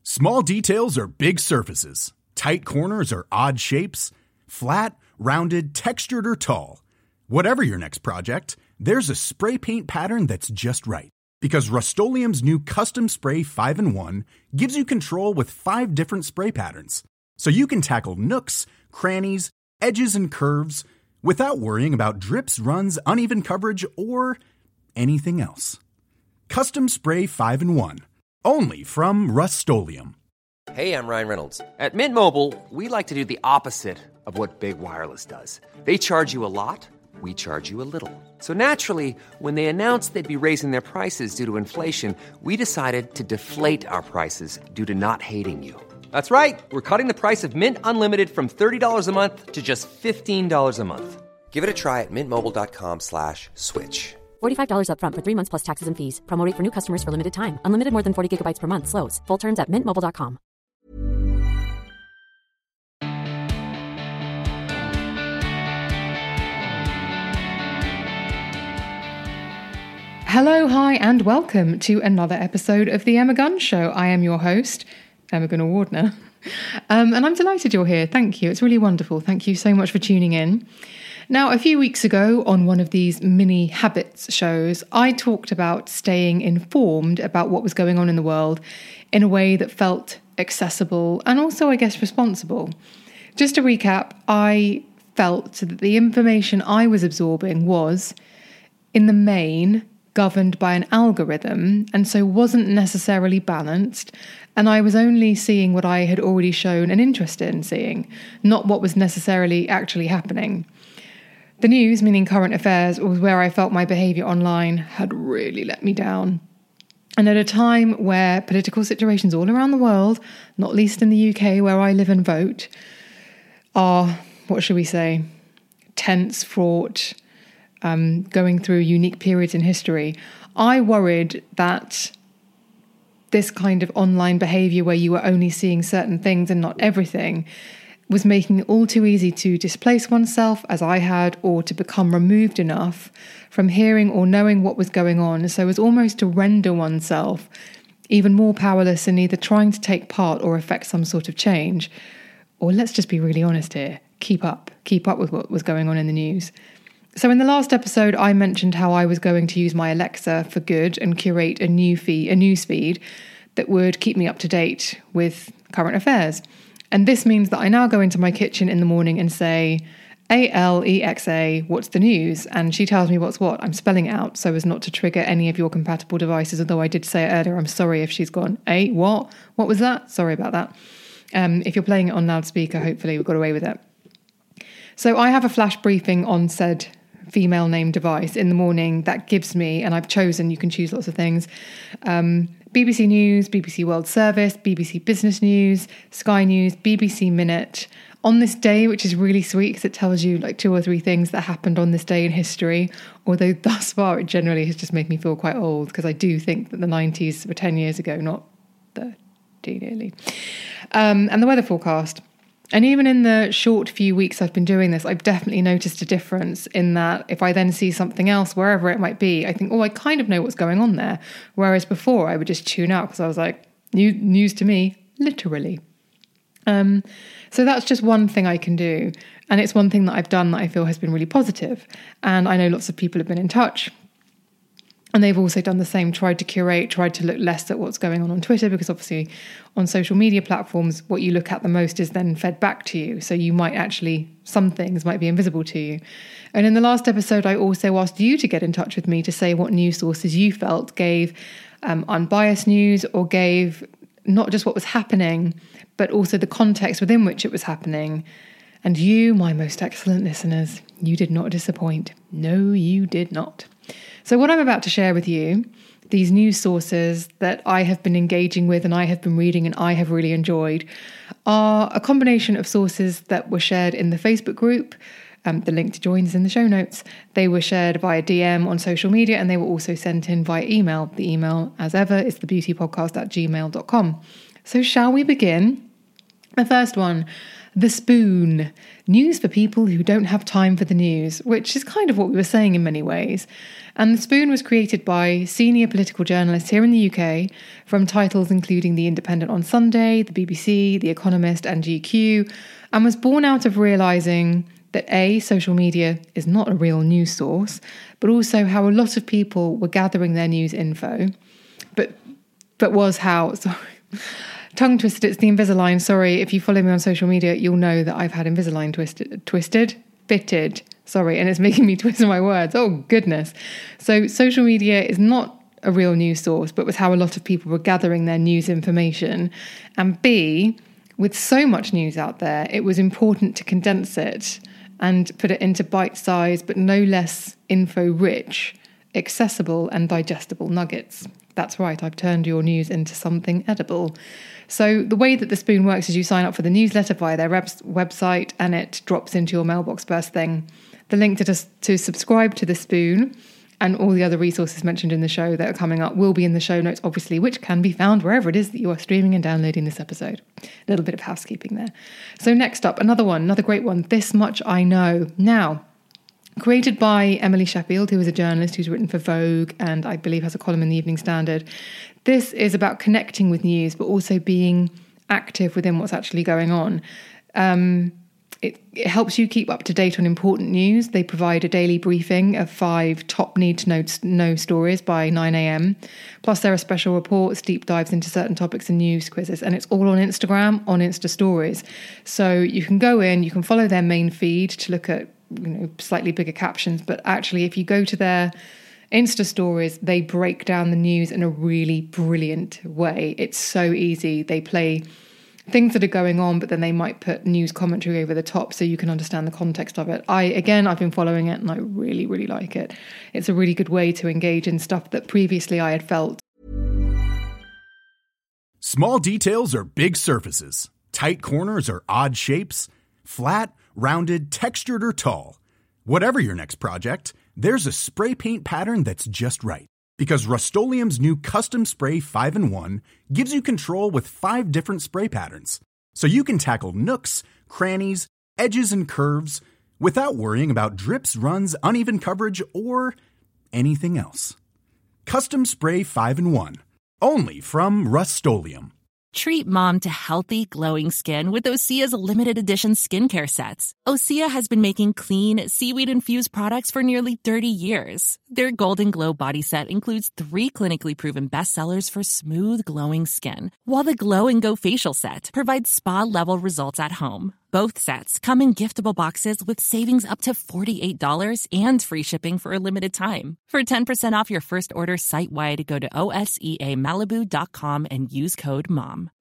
Small details are big surfaces. Tight corners are odd shapes. Flat, rounded, textured, or tall. Whatever your next project, there's a spray paint pattern that's just right. Because Rust-Oleum's new Custom Spray 5-in-1 gives you control with 5 different spray patterns. So you can tackle nooks, crannies, edges, and curves without worrying about drips, runs, uneven coverage, or anything else. Custom Spray 5-in-1. Only from Rust-Oleum. Hey, I'm Ryan Reynolds. At Mint Mobile, we like to do the opposite of what Big Wireless does. They charge you a lot, we charge you a little. So naturally, when they announced they'd be raising their prices due to inflation, we decided to deflate our prices due to not hating you. That's right. We're cutting the price of Mint Unlimited from $30 a month to just $15 a month. Give it a try at mintmobile.com/switch. $45 up front for 3 months plus taxes and fees. Promo rate for new customers for limited time. Unlimited more than 40 gigabytes per month. Slows full terms at mintmobile.com. Hello, hi, and welcome to another episode of The Emma Gunn Show. I am your host, Emma Gunn-Wardner, and I'm delighted you're here. Thank you. It's really wonderful. Thank you so much for tuning in. Now, a few weeks ago on one of these mini habits shows, I talked about staying informed about what was going on in the world in a way that felt accessible and also, I guess, responsible. Just to recap, I felt that the information I was absorbing was, in the main, governed by an algorithm and so wasn't necessarily balanced, and I was only seeing what I had already shown an interest in seeing, not what was necessarily actually happening. The news, meaning current affairs, was where I felt my behaviour online had really let me down. And at a time where political situations all around the world, not least in the UK where I live and vote, are, what should we say, tense, fraught, going through unique periods in history, I worried that this kind of online behaviour where you were only seeing certain things and not everything was making it all too easy to displace oneself, as I had, or to become removed enough from hearing or knowing what was going on, so as almost to render oneself even more powerless in either trying to take part or affect some sort of change, or let's just be really honest here, keep up with what was going on in the news. So in the last episode, I mentioned how I was going to use my Alexa for good and curate a news feed that would keep me up to date with current affairs. And this means that I now go into my kitchen in the morning and say, Alexa, what's the news? And she tells me what's what. I'm spelling it out so as not to trigger any of your compatible devices, although I did say it earlier. I'm sorry if she's gone, what? What was that? Sorry about that. If you're playing it on loudspeaker, hopefully we got away with it. So I have a flash briefing on said female name device in the morning that gives me, and I've chosen, you can choose lots of things, BBC News, BBC World Service, BBC Business News, Sky News, BBC Minute, on this day, which is really sweet because it tells you like 2 or 3 things that happened on this day in history, although thus far it generally has just made me feel quite old because I do think that the 90s were 10 years ago, not 30 nearly. And the weather forecast. And even in the short few weeks I've been doing this, I've definitely noticed a difference in that if I then see something else, wherever it might be, I think, I kind of know what's going on there. Whereas before I would just tune out because I was like, news to me, literally. So that's just one thing I can do. And it's one thing that I've done that I feel has been really positive. And I know lots of people have been in touch. And they've also done the same, tried to curate, tried to look less at what's going on Twitter, because obviously on social media platforms, what you look at the most is then fed back to you. So you might actually, some things might be invisible to you. And in the last episode, I also asked you to get in touch with me to say what news sources you felt gave unbiased news or gave not just what was happening, but also the context within which it was happening. And you, my most excellent listeners, you did not disappoint. No, you did not. So what I'm about to share with you, these news sources that I have been engaging with and I have been reading and I have really enjoyed, are a combination of sources that were shared in the Facebook group. The link to join is in the show notes. They were shared via DM on social media and they were also sent in via email. The email, as ever, is thebeautypodcast@gmail.com. So shall we begin? The first one, The Spoon, news for people who don't have time for the news, which is kind of what we were saying in many ways. And The Spoon was created by senior political journalists here in the UK from titles including The Independent on Sunday, the BBC, The Economist and GQ, and was born out of realising that A, social media is not a real news source, but also how a lot of people were gathering their news info, but was how... Sorry. Tongue twisted, it's the Invisalign. Sorry, if you follow me on social media, you'll know that I've had Invisalign fitted. Sorry, and it's making me twist my words. Oh, goodness. So social media is not a real news source, but was how a lot of people were gathering their news information. And B, with so much news out there, it was important to condense it and put it into bite-sized, but no less info-rich, accessible and digestible nuggets. That's right, I've turned your news into something edible. So the way that The Spoon works is you sign up for the newsletter via their website and it drops into your mailbox first thing. The link to subscribe to The Spoon and all the other resources mentioned in the show that are coming up will be in the show notes, obviously, which can be found wherever it is that you are streaming and downloading this episode. A little bit of housekeeping there. So next up, another great one, This Much I Know. Now, created by Emily Sheffield, who is a journalist who's written for Vogue and I believe has a column in the Evening Standard. This is about connecting with news, but also being active within what's actually going on. It helps you keep up to date on important news. They provide a daily briefing of 5 top need-to-know stories by 9 a.m. Plus, there are special reports, deep dives into certain topics and news quizzes. And it's all on Instagram, on Insta Stories. So you can go in, you can follow their main feed to look at slightly bigger captions. But actually, if you go to their Insta Stories, they break down the news in a really brilliant way. It's so easy. They play things that are going on, but then they might put news commentary over the top so you can understand the context of it. I've been following it and I really, really like it. It's a really good way to engage in stuff that previously I had felt. Small details are big surfaces. Tight corners are odd shapes. Flat, rounded, textured, or tall. Whatever your next project, there's a spray paint pattern that's just right. Because Rust-Oleum's new Custom Spray 5-in-1 gives you control with 5 different spray patterns. So you can tackle nooks, crannies, edges, and curves without worrying about drips, runs, uneven coverage, or anything else. Custom Spray 5-in-1. Only from Rust-Oleum. Treat mom to healthy, glowing skin with Osea's limited edition skincare sets. Osea has been making clean, seaweed-infused products for nearly 30 years. Their Golden Glow body set includes 3 clinically proven bestsellers for smooth, glowing skin, while the Glow and Go facial set provides spa-level results at home. Both sets come in giftable boxes with savings up to $48 and free shipping for a limited time. For 10% off your first order site-wide, go to OSEAMalibu.com and use code MOM.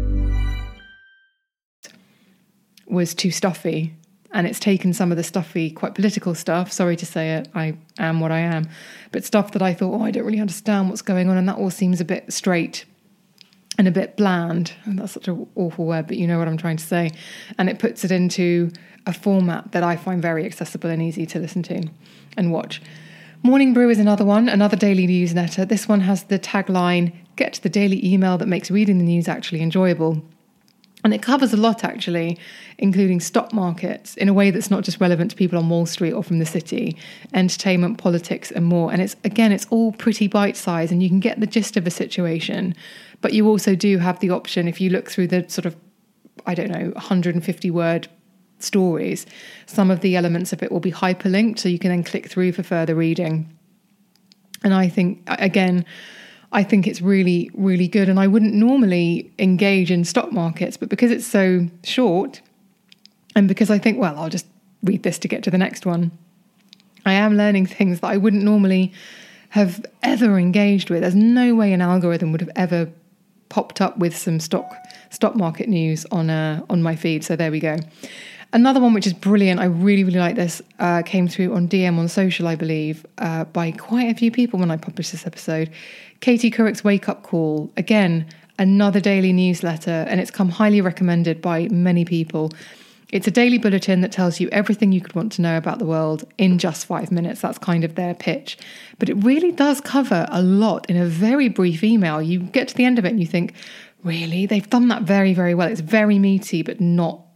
Was too stuffy, and it's taken some of the stuffy, quite political stuff, sorry to say it, I am what I am, but stuff that I thought, I don't really understand what's going on, and that all seems a bit straight and a bit bland. And that's such an awful word, but you know what I'm trying to say. And it puts it into a format that I find very accessible and easy to listen to and watch. Morning Brew is another one, another daily newsletter. This one has the tagline, get the daily email that makes reading the news actually enjoyable. And it covers a lot, actually, including stock markets in a way that's not just relevant to people on Wall Street or from the city, entertainment, politics, and more. And it's all pretty bite-sized and you can get the gist of a situation. But you also do have the option, if you look through the sort of, 150-word stories, some of the elements of it will be hyperlinked, so you can then click through for further reading. And I think it's really, really good. And I wouldn't normally engage in stock markets, but because it's so short and because I think, I'll just read this to get to the next one, I am learning things that I wouldn't normally have ever engaged with. There's no way an algorithm would have ever popped up with some stock market news on my feed. So there we go. Another one which is brilliant, I really, really like this, came through on DM on social, I believe, by quite a few people when I published this episode. Katie Couric's Wake Up Call. Again, another daily newsletter, and it's come highly recommended by many people. It's a daily bulletin that tells you everything you could want to know about the world in just 5 minutes. That's kind of their pitch. But it really does cover a lot in a very brief email. You get to the end of it and you think, really? They've done that very, very well. It's very meaty, but not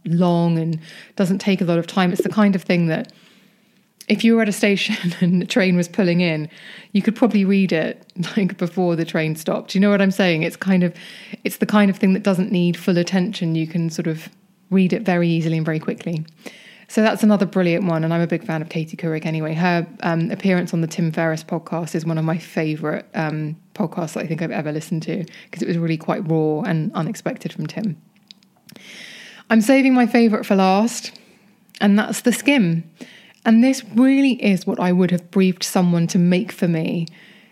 long and doesn't take a lot of time. It's the kind of thing that if you were at a station and the train was pulling in, you could probably read it like before the train stopped. Do you know what I'm saying? It's the kind of thing that doesn't need full attention. You can sort of read it very easily and very quickly. So that's another brilliant one. And I'm a big fan of Katie Couric anyway. Her appearance on the Tim Ferriss podcast is one of my favourite podcasts that I think I've ever listened to, because it was really quite raw and unexpected from Tim. I'm saving my favourite for last, and that's The Skim. And this really is what I would have briefed someone to make for me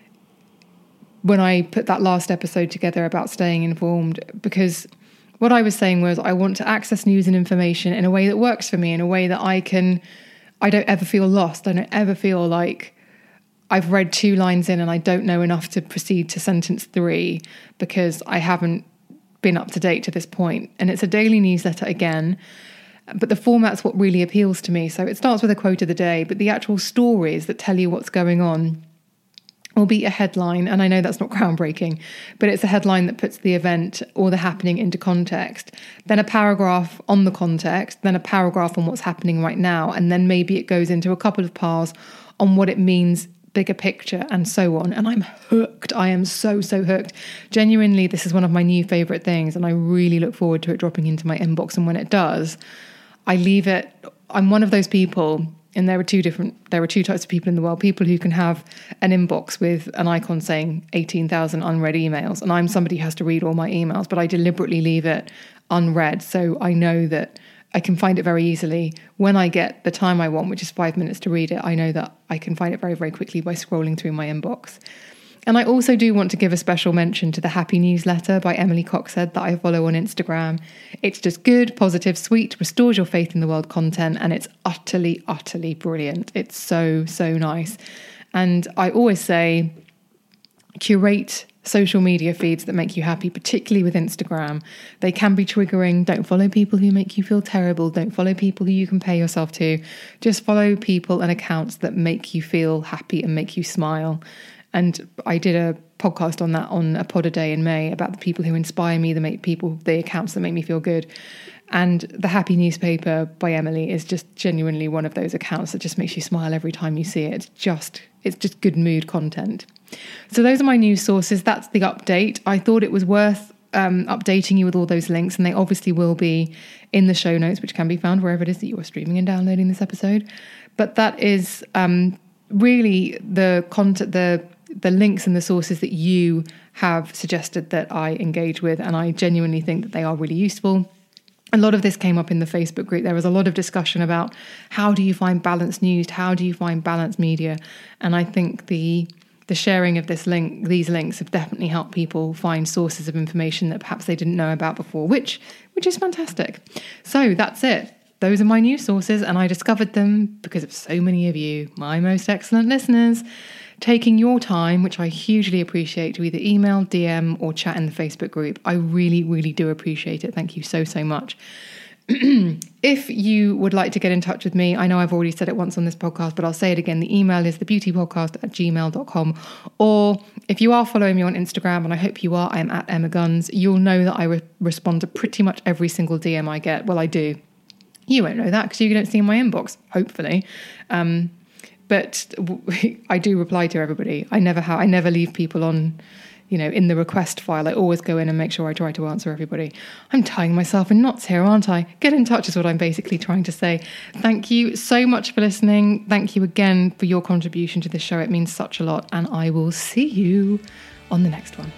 when I put that last episode together about staying informed, because what I was saying was I want to access news and information in a way that works for me, in a way that I don't ever feel lost. I don't ever feel like I've read 2 lines in and I don't know enough to proceed to sentence 3 because I haven't been up to date to this point. And it's a daily newsletter again, but the format's what really appeals to me. So it starts with a quote of the day, but the actual stories that tell you what's going on will be a headline. And I know that's not groundbreaking, but it's a headline that puts the event or the happening into context, then a paragraph on the context, then a paragraph on what's happening right now. And then maybe it goes into a couple of pars on what it means, bigger picture, and so on. And I'm hooked. I am so hooked. Genuinely, this is one of my new favourite things, and I really look forward to it dropping into my inbox. And when it does, I leave it. I'm one of those people, and there are two types of people in the world. People who can have an inbox with an icon saying 18,000 unread emails, and I'm somebody who has to read all my emails, but I deliberately leave it unread, so I know that I can find it very easily. When I get the time I want, which is 5 minutes to read it, I know that I can find it very, very quickly by scrolling through my inbox. And I also do want to give a special mention to the Happy Newsletter by Emily Coxhead that I follow on Instagram. It's just good, positive, sweet, restores your faith in the world content, and it's utterly, utterly brilliant. It's so nice. And I always say, curate social media feeds that make you happy, particularly with Instagram. They can be triggering. Don't follow people who make you feel terrible. Don't follow people who you compare yourself to. Just follow people and accounts that make you feel happy and make you smile. And I did a podcast on that on a pod a day in May about the people who inspire me, the accounts that make me feel good. And the Happy Newspaper by Emily is just genuinely one of those accounts that just makes you smile every time you see it. It's just good mood content. So those are my news sources. That's the update. I thought it was worth updating you with all those links, and they obviously will be in the show notes, which can be found wherever it is that you are streaming and downloading this episode. But that is really the content, the links and the sources that you have suggested that I engage with, and I genuinely think that they are really useful. A lot of this came up in the Facebook group. There was a lot of discussion about how do you find balanced news, how do you find balanced media, and I think the sharing of these links have definitely helped people find sources of information that perhaps they didn't know about before, which is fantastic. So that's it. Those are my news sources, and I discovered them because of so many of you, my most excellent listeners, taking your time, which I hugely appreciate, to either email, DM, or chat in the Facebook group. I really, really do appreciate it. Thank you so much. If you would like to get in touch with me, I know I've already said it once on this podcast, but I'll say it again. The email is thebeautypodcast@gmail.com. Or if you are following me on Instagram, and I hope you are, I'm at Emma Guns, you'll know that I respond to pretty much every single DM I get. Well, I do. You won't know that because you don't see in my inbox, hopefully. But I do reply to everybody. I never leave people on, in the request file. I always go in and make sure I try to answer everybody. I'm tying myself in knots here, aren't I? Get in touch is what I'm basically trying to say. Thank you so much for listening. Thank you again for your contribution to the show. It means such a lot. And I will see you on the next one.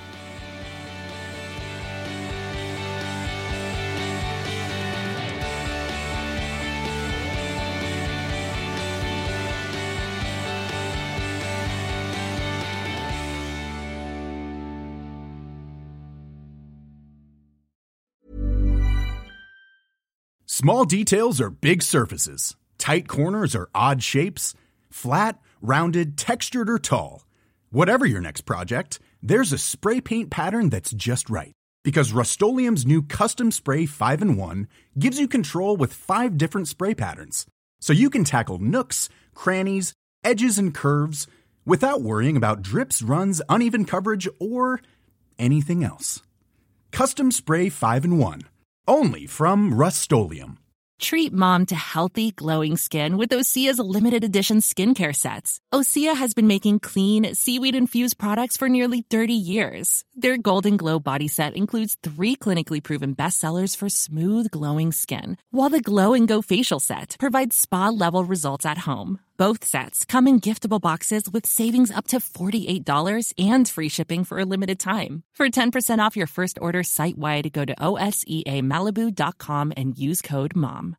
Small details are big surfaces. Tight corners are odd shapes. Flat, rounded, textured, or tall. Whatever your next project, there's a spray paint pattern that's just right. Because Rust-Oleum's new Custom Spray 5-in-1 gives you control with 5 different spray patterns. So you can tackle nooks, crannies, edges, and curves without worrying about drips, runs, uneven coverage, or anything else. Custom Spray 5-in-1. Only from Rust-Oleum. Treat mom to healthy, glowing skin with Osea's limited edition skincare sets. Osea has been making clean, seaweed-infused products for nearly 30 years. Their Golden Glow body set includes 3 clinically proven bestsellers for smooth, glowing skin, while the Glow and Go facial set provides spa-level results at home. Both sets come in giftable boxes with savings up to $48 and free shipping for a limited time. For 10% off your first order site-wide, go to OSEAMalibu.com and use code MOM.